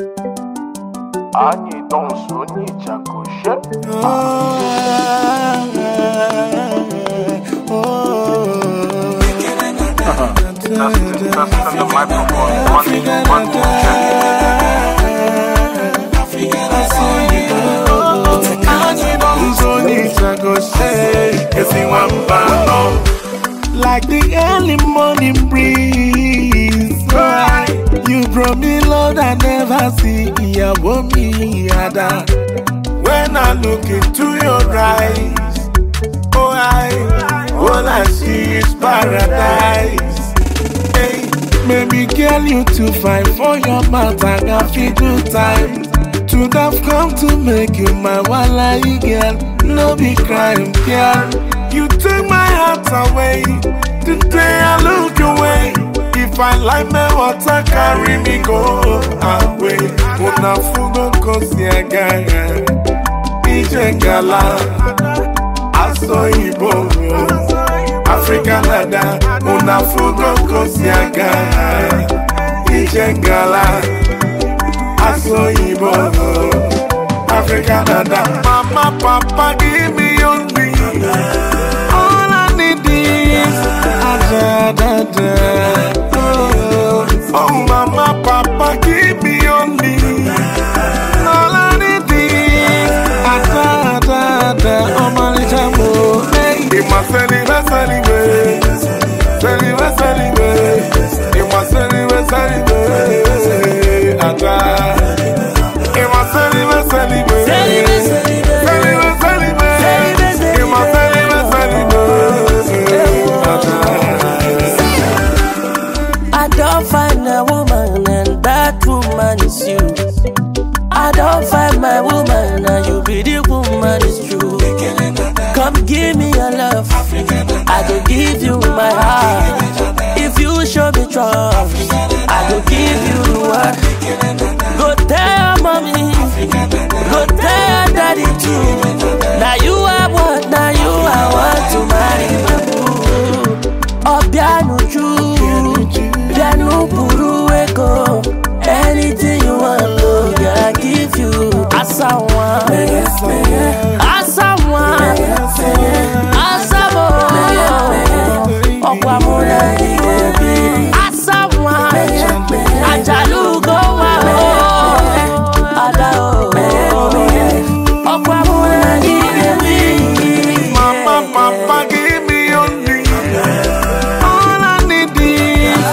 Ani danso ni chakoshe. Testing the microphone. One, two, like the early morning breeze, you brought me love I never see. When I look into your eyes, all I see is paradise. Hey, maybe girl, you too fine for your mouth. I got feel good time to have come to make you my wala girl. No be crime, girl. You take my heart away. Today I look away. If I like me, water carry me go away. Una fugo kosi agaya, ije gala, aso ibo, Africa nada. Una fugo kosi agaya, ije gala, aso ibo, Africa nada. Mama, papa, give me only. All I need is oh, mama, papa, give me only. All I need is oh, my little boy. It must celebrate. It must celebrate. I don't find a woman and that woman is you. I don't find my woman and you be the woman, it's true. Come give me your love, I go give you my heart. If you show me trust, I go give you the word. Go tell mommy, go tell daddy too. Now you are what, now you are what to marry my boo. Obianu Chu, Bianu Buru Eko. Anything you want, Lord, I give you. Asawa, Asawa, Asamo, Okwamuna, Asawa, Ajalugo, Adao, Okwamuna, Mama, papa, give me only. All I need is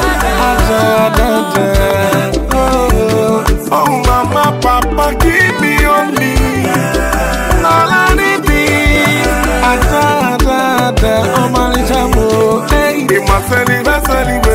oh, mama, papa, give me only. All I need is oh, my little boy. It must celebrate.